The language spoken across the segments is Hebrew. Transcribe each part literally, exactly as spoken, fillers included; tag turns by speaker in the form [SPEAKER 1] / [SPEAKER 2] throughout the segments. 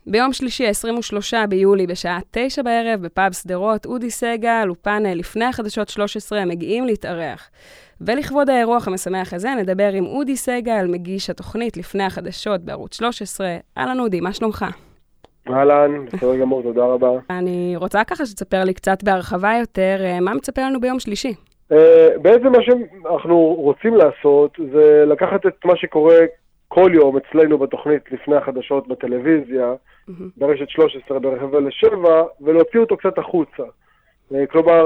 [SPEAKER 1] ביום שלישי, עשרים ושלושה ביולי, בשעה תשע בערב, בפאב סדרות, אודי סגל ופאנל לפני החדשות שלוש עשרה מגיעים להתארח. ולכבוד האירוח המשמח הזה, נדבר עם אודי סגל, מגיש התוכנית לפני החדשות בערוץ שלוש עשרה. אהלן אודי, מה שלומך?
[SPEAKER 2] אהלן, בסדר גמור, תודה רבה.
[SPEAKER 1] אני רוצה ככה שתספר לי קצת בהרחבה יותר, מה מצפה לנו ביום שלישי?
[SPEAKER 2] בעצם מה שאנחנו רוצים לעשות, זה לקחת את מה שקורה כל יום אצלנו בתוכנית לפני החדשות בטלוויזיה, ברשת שלוש עשרה ברבע לשבע, ולהוציא אותו קצת החוצה. כלומר,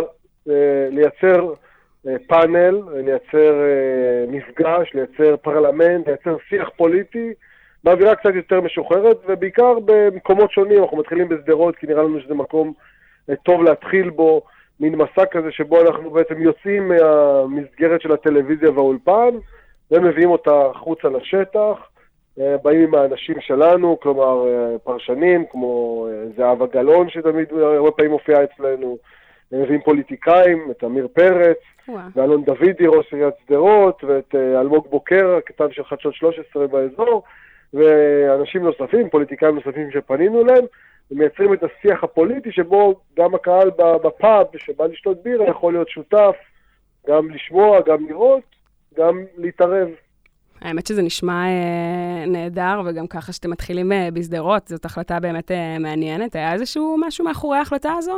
[SPEAKER 2] לייצר פאנל, לייצר מפגש, לייצר פרלמנט, לייצר שיח פוליטי, באווירה קצת יותר משוחררת, ובעיקר במקומות שונים. אנחנו מתחילים בסדרות, כי נראה לנו שזה מקום טוב להתחיל בו, מין מסע כזה שבו אנחנו בעצם יוצאים מהמסגרת של הטלוויזיה והאולפן, ומביאים אותה חוץ על השטח, באים עם האנשים שלנו, כלומר פרשנים, כמו זהבה גלאון שתמיד הרבה פעמים מופיעה אצלנו, מביאים פוליטיקאים, את אמיר פרץ, ואלון דוידי, ראש עיריית שדרות, ואת אלמוג בוקר, הכתב של חדשות שלוש עשרה באזור, ואנשים נוספים, פוליטיקאים נוספים שפנינו להם, ומייצרים את השיח הפוליטי שבו גם הקהל בפאב שבא לשתות בירה יכול להיות שותף, גם לשמוע, גם לראות, גם להתערב.
[SPEAKER 1] האמת שזה נשמע אה, נהדר, וגם ככה שאתם מתחילים אה, בסדרות, זאת החלטה באמת אה, מעניינת. היה איזשהו משהו מאחורי ההחלטה הזו?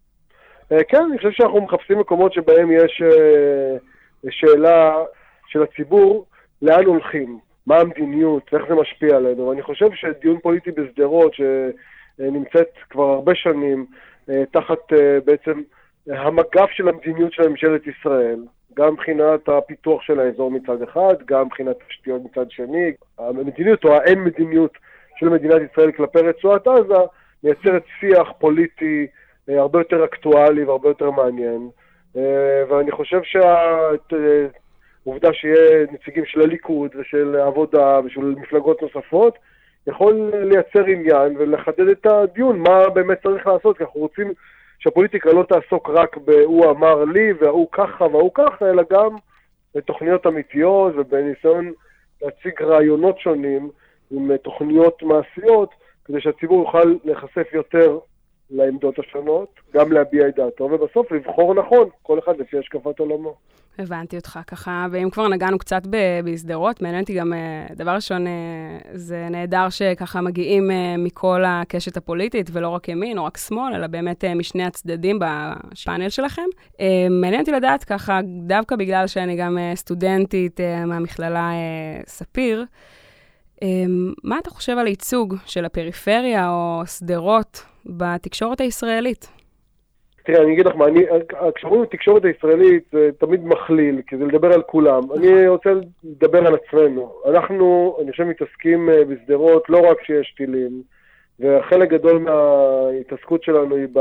[SPEAKER 2] אה, כן, אני חושב שאנחנו מחפשים מקומות שבהם יש אה, שאלה של הציבור, לאן הולכים, מה המדיניות, איך זה משפיע עלינו. ואני חושב שדיון פוליטי בסדרות, שנמצאת כבר הרבה שנים, אה, תחת אה, בעצם המגף של המדיניות של ממשלת ישראל, גם מבחינת הפיתוח של האזור מצד אחד, גם מבחינת תשתיות מצד שני. המדיניות או האין מדיניות של מדינת ישראל כלפי רצועת עזה מייצרת שיח פוליטי הרבה יותר אקטואלי והרבה יותר מעניין. ואני חושב שהעובדה שיהיה נציגים של הליכוד ושל העבודה ושל מפלגות נוספות יכול לייצר עניין ולחדד את הדיון מה באמת צריך לעשות, כי אנחנו רוצים שהפוליטיקה לא תעסוק רק ב"הוא אמר לי" וה"הוא ככה" וה"הוא ככה", אלא גם בתוכניות אמיתיות ובניסיון להציג רעיונות שונים עם תוכניות מעשיות, כדי שהציבור יוכל להיחשף יותר לעמדות השונות, גם להביע את דעתו, ובסוף לבחור נכון, כל אחד לפי השקפת עולמו.
[SPEAKER 1] הבנתי אותך ככה, ואם כבר נגענו קצת בסדרות, מעניין אותי גם, דבר ראשון, זה נהדר שככה מגיעים מכל הקשת הפוליטית, ולא רק ימין או רק שמאל, אלא באמת משני הצדדים בפאנל שלכם. מעניין אותי לדעת ככה, דווקא בגלל שאני גם סטודנטית מהמכללה ספיר, מה אתה חושב על ייצוג של הפריפריה או סדרות בתקשורת הישראלית?
[SPEAKER 2] תראה, אני אגיד לך מה, כשאומרים בתקשורת הישראלית זה תמיד מכליל, כי זה לדבר על כולם. אני רוצה לדבר על עצמנו. אנחנו, אני חושב, מתעסקים בסדרות לא רק שיש טילים, וחלק גדול מההתעסקות שלנו היא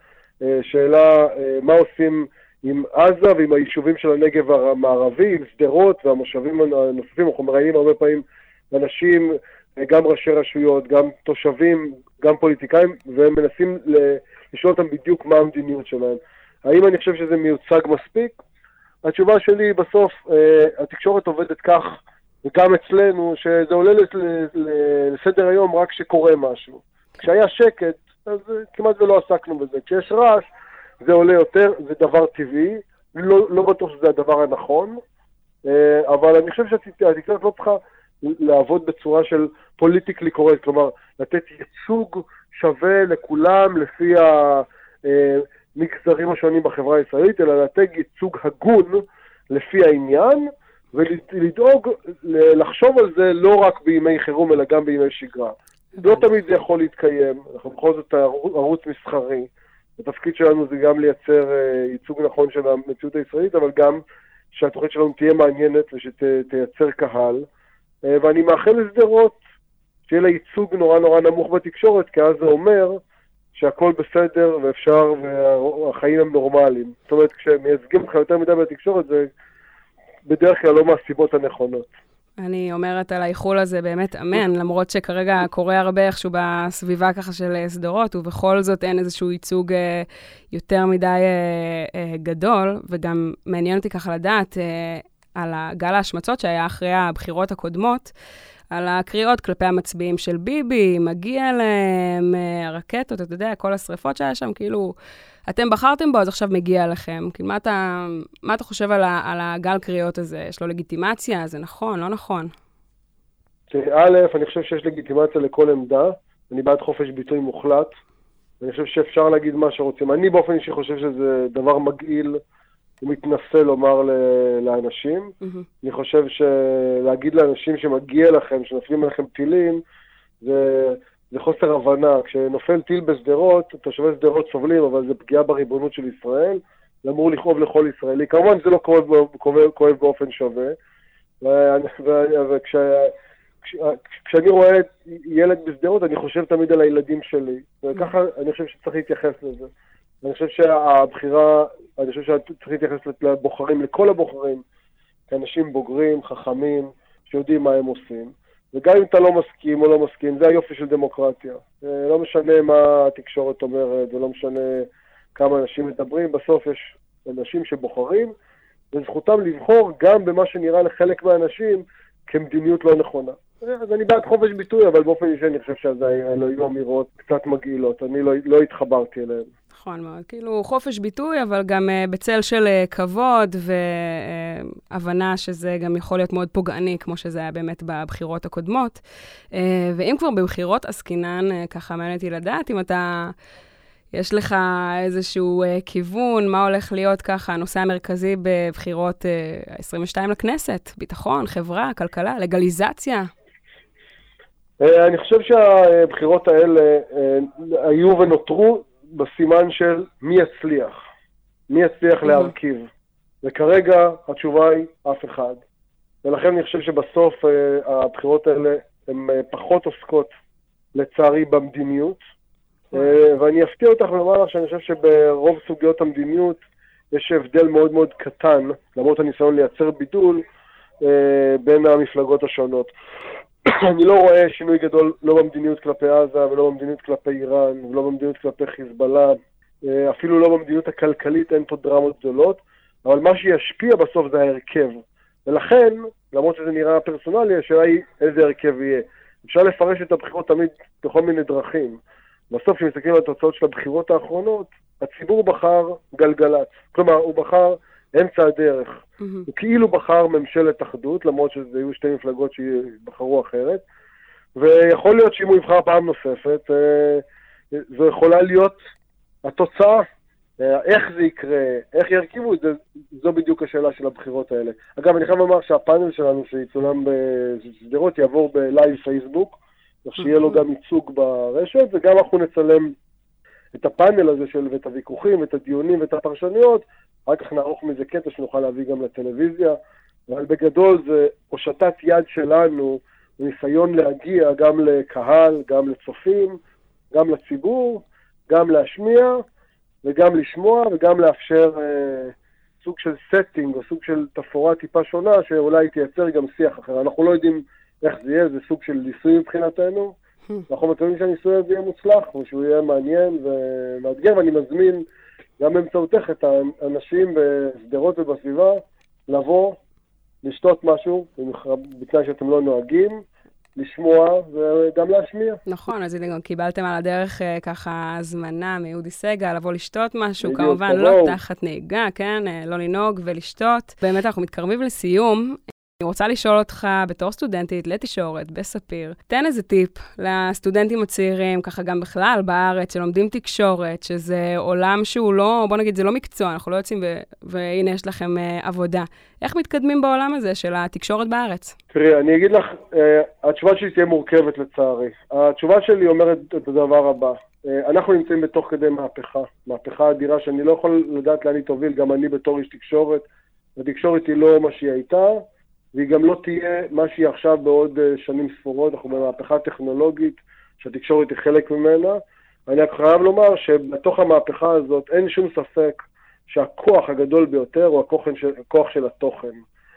[SPEAKER 2] בשאלה מה עושים עם עזה ועם היישובים של הנגב המערבי, עם סדרות והמושבים הנוספים. אנחנו מראיינים הרבה פעמים אנשים, גם ראשי רשויות, גם תושבים, גם פוליטיקאים, והם מנסים לשאול אותם בדיוק מה המדיניות שלהם. האם אני חושב שזה מיוצג מספיק? התשובה שלי בסוף, התקשורת עובדת כך, וגם אצלנו, שזה עולה לסדר היום רק שקורה משהו. כשהיה שקט, אז כמעט ולא עסקנו בזה. כשיש רעש, זה עולה יותר, זה דבר טבעי, לא, לא בטוח שזה הדבר הנכון, אבל אני חושב שהתקשורת לא צריכה לעבוד בצורה של פוליטיקלי קורקט, כלומר, לתת ייצוג שווה לכולם לפי המגזרים השונים בחברה הישראלית, אלא לתת ייצוג הגון לפי העניין, ולדאוג לחשוב על זה לא רק בימי חירום, אלא גם בימי שגרה. לא תמיד זה יכול להתקיים, אנחנו בכל זאת ערוץ מסחרי, התפקיד שלנו זה גם לייצר ייצוג נכון של המציאות הישראלית, אבל גם שהתוכנית שלנו תהיה מעניינת ושתייצר קהל, ואני מאחל לסדרות שיהיה לה ייצוג נורא נורא נמוך בתקשורת, כי אז זה אומר שהכל בסדר ואפשר והחיים הם נורמליים. זאת אומרת, כשמייצגים אותך יותר מדי בתקשורת, זה בדרך כלל לא מהסיבות הנכונות.
[SPEAKER 1] אני אומרת על האיחול הזה באמת אמן, למרות שכרגע קורה הרבה איכשהו בסביבה ככה של סדרות, ובכל זאת אין איזשהו ייצוג יותר מדי גדול, וגם מעניין אותי ככה לדעת על הגל ההשמצות שהיה אחרי הבחירות הקודמות, על הקריאות כלפי המצביעים של ביבי, מגיע להם, הרקטות, אתה יודע, כל השריפות שהיה שם, כאילו, אתם בחרתם בו, אז עכשיו מגיע לכם. כאילו, מה אתה, מה אתה חושב על, ה, על הגל קריאות הזה? יש לו לגיטימציה? זה נכון, לא נכון?
[SPEAKER 2] א', אני חושב שיש לגיטימציה לכל עמדה, אני בעד חופש ביטוי מוחלט, אני חושב שאפשר להגיד מה שרוצים. אני באופן אישי חושב שזה דבר מגעיל, הוא מתנסה לומר לאנשים. Mm-hmm. אני חושב שלהגיד לאנשים שמגיע לכם, שנופלים עליכם טילים, זה, זה חוסר הבנה. כשנופל טיל בסדרות, תושבי סדרות סובלים, אבל זה פגיעה בריבונות של ישראל, זה אמור לכאוב לכל ישראלי. כמובן זה לא כואב, כואב, כואב באופן שווה, וכש... כשאני רואה ילד בסדרות, אני חושב תמיד על הילדים שלי, וככה אני חושב שצריך להתייחס לזה. אני חושב שהבחירה, אני חושב שצריך להתייחס לבוחרים, לכל הבוחרים, כאנשים בוגרים, חכמים, שיודעים מה הם עושים. וגם אם אתה לא מסכים או לא מסכים, זה היופי של דמוקרטיה. לא משנה מה התקשורת אומרת, ולא משנה כמה אנשים מדברים, בסוף יש אנשים שבוחרים, וזכותם לבחור גם במה שנראה לחלק מהאנשים כמדיניות לא נכונה. אז אני בעד חופש ביטוי, אבל באופן אישי אני חושב שזה היו אמירות קצת מגעילות, אני לא, לא התחברתי אליהן.
[SPEAKER 1] נכון מאוד, כאילו חופש ביטוי, אבל גם uh, בצל של uh, כבוד והבנה שזה גם יכול להיות מאוד פוגעני, כמו שזה היה באמת בבחירות הקודמות. Uh, ואם כבר בבחירות עסקינן, uh, ככה מעניין אותי לדעת, אם אתה... יש לך איזשהו uh, כיוון, מה הולך להיות ככה, הנושא המרכזי בבחירות uh, עשרים ושתיים לכנסת, ביטחון, חברה, כלכלה, לגליזציה?
[SPEAKER 2] אני חושב שהבחירות האלה היו ונותרו בסימן של מי יצליח, מי יצליח להרכיב. וכרגע התשובה היא אף אחד. ולכן אני חושב שבסוף הבחירות האלה הן פחות עוסקות לצערי במדיניות. ואני אפתיע אותך ולומר לך שאני חושב שברוב סוגיות המדיניות יש הבדל מאוד מאוד קטן, למרות הניסיון לייצר בידול בין המפלגות השונות. אני לא רואה שינוי גדול לא במדיניות כלפי עזה ולא במדיניות כלפי איראן ולא במדיניות כלפי חיזבאללה, אפילו לא במדיניות הכלכלית, אין פה דרמות גדולות, אבל מה שישפיע בסוף זה ההרכב. ולכן, למרות שזה נראה פרסונלי, השאלה היא איזה הרכב יהיה. אפשר לפרש את הבחירות תמיד בכל מיני דרכים. בסוף כשמסתכלים על התוצאות של הבחירות האחרונות, הציבור בחר גלגלת. כלומר, הוא בחר אמצע הדרך. Mm-hmm. הוא כאילו בחר ממשלת אחדות, למרות שזה היו שתי מפלגות שבחרו אחרת. ויכול להיות שאם הוא יבחר פעם נוספת, זו יכולה להיות התוצאה. איך זה יקרה, איך ירכיבו את זה, זו בדיוק השאלה של הבחירות האלה. אגב, אני חייב לומר שהפאנל שלנו שיצולם בסדרות יעבור בלייב פייסבוק, שיהיה לו גם ייצוג ברשת, וגם אנחנו נצלם את הפאנל הזה של, ואת הוויכוחים, ואת הדיונים, ואת הפרשניות, אחר כך נערוך מזה קטע שנוכל להביא גם לטלוויזיה, אבל בגדול זה הושטת יד שלנו, ניסיון להגיע גם לקהל, גם לצופים, גם לציבור, גם להשמיע, וגם לשמוע, וגם לאפשר אה, סוג של סטינג, או סוג של תפאורה טיפה שונה, שאולי תייצר גם שיח אחר. אנחנו לא יודעים איך זה יהיה, זה סוג של ניסוי מבחינתנו. אנחנו מקווים שהניסוי הזה יהיה מוצלח, ושהוא יהיה מעניין ומאתגר, ואני מזמין גם באמצעותך את האנשים בסדרות ובסביבה, לבוא, לשתות משהו, בתנאי שאתם לא נוהגים, לשמוע וגם להשמיע.
[SPEAKER 1] נכון, אז גם קיבלתם על הדרך ככה הזמנה מיהודי סגל, לבוא לשתות משהו, כמובן לא תחת נהיגה, כן? לא לנהוג ולשתות. באמת אנחנו מתקרבים לסיום. אני רוצה לשאול אותך בתור סטודנטית לתקשורת בספיר, תן איזה טיפ לסטודנטים הצעירים, ככה גם בכלל בארץ, שלומדים תקשורת, שזה עולם שהוא לא, בוא נגיד, זה לא מקצוע, אנחנו לא יוצאים ו- והנה יש לכם uh, עבודה. איך מתקדמים בעולם הזה של התקשורת בארץ?
[SPEAKER 2] תראי, אני אגיד לך, uh, התשובה שלי תהיה מורכבת לצערי. התשובה שלי אומרת את הדבר הבא. Uh, אנחנו נמצאים בתוך כדי מהפכה, מהפכה אדירה שאני לא יכול לדעת לאן היא תוביל, גם אני בתור איש תקשורת. התקשורת היא לא מה שהיא הייתה, והיא גם לא תהיה מה שהיא עכשיו בעוד שנים ספורות. אנחנו במהפכה טכנולוגית שהתקשורת היא חלק ממנה. אני חייב לומר שבתוך המהפכה הזאת אין שום ספק שהכוח הגדול ביותר הוא הכוח של, הכוח של התוכן.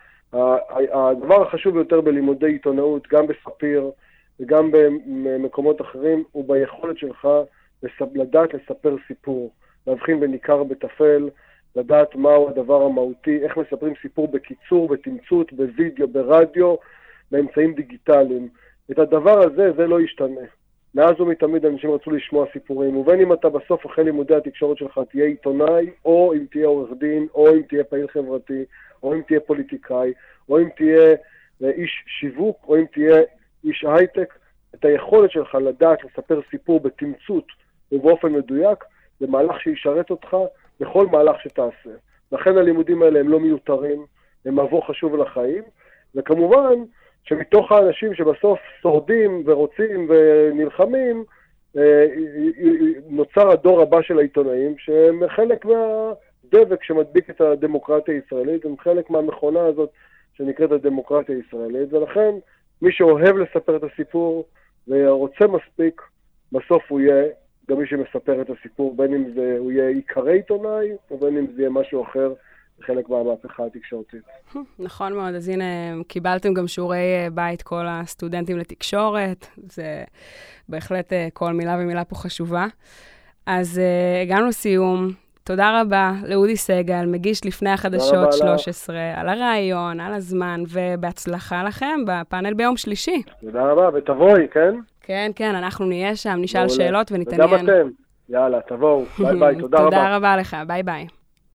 [SPEAKER 2] הדבר החשוב ביותר בלימודי עיתונאות, גם בספיר וגם במקומות אחרים, הוא ביכולת שלך לדעת לספר סיפור, להבחין בין עיקר בתפל, לדעת מהו הדבר המהותי, איך מספרים סיפור בקיצור, בתמצות, בווידאו, ברדיו, באמצעים דיגיטליים. את הדבר הזה, זה לא ישתנה. מאז ומתמיד אנשים רצו לשמוע סיפורים, ובין אם אתה בסוף אחרי לימודי התקשורת שלך תהיה עיתונאי, או אם תהיה עורך דין, או אם תהיה פעיל חברתי, או אם תהיה פוליטיקאי, או אם תהיה איש שיווק, או אם תהיה איש הייטק, את היכולת שלך לדעת לספר סיפור בתמצות ובאופן מדויק, זה מהלך שישרת אותך בכל מהלך שתעשה. לכן הלימודים האלה הם לא מיותרים, הם מבוא חשוב לחיים, וכמובן שמתוך האנשים שבסוף שורדים ורוצים ונלחמים, נוצר הדור הבא של העיתונאים, שהם חלק מהדבק שמדביק את הדמוקרטיה הישראלית, הם חלק מהמכונה הזאת שנקראת הדמוקרטיה הישראלית, ולכן מי שאוהב לספר את הסיפור ורוצה מספיק, בסוף הוא יהיה גם מי שמספר את הסיפור, בין אם זה הוא יהיה עיקרי עיתונאי, או בין אם זה יהיה משהו אחר, חלק מהמהפכה התקשורתית.
[SPEAKER 1] נכון מאוד, אז הנה, קיבלתם גם שיעורי בית כל הסטודנטים לתקשורת, זה בהחלט כל מילה ומילה פה חשובה. אז הגענו לסיום, תודה רבה לאודי סגל, מגיש לפני החדשות שלוש עשרה, על הרעיון, על הזמן, ובהצלחה לכם בפאנל ביום שלישי.
[SPEAKER 2] תודה רבה, ותבואי, כן?
[SPEAKER 1] כן, כן, אנחנו נהיה שם, נשאל שאלות ונתעניין.
[SPEAKER 2] וגם אתם, יאללה, תבואו, ביי ביי, תודה רבה.
[SPEAKER 1] תודה רבה לך, ביי ביי.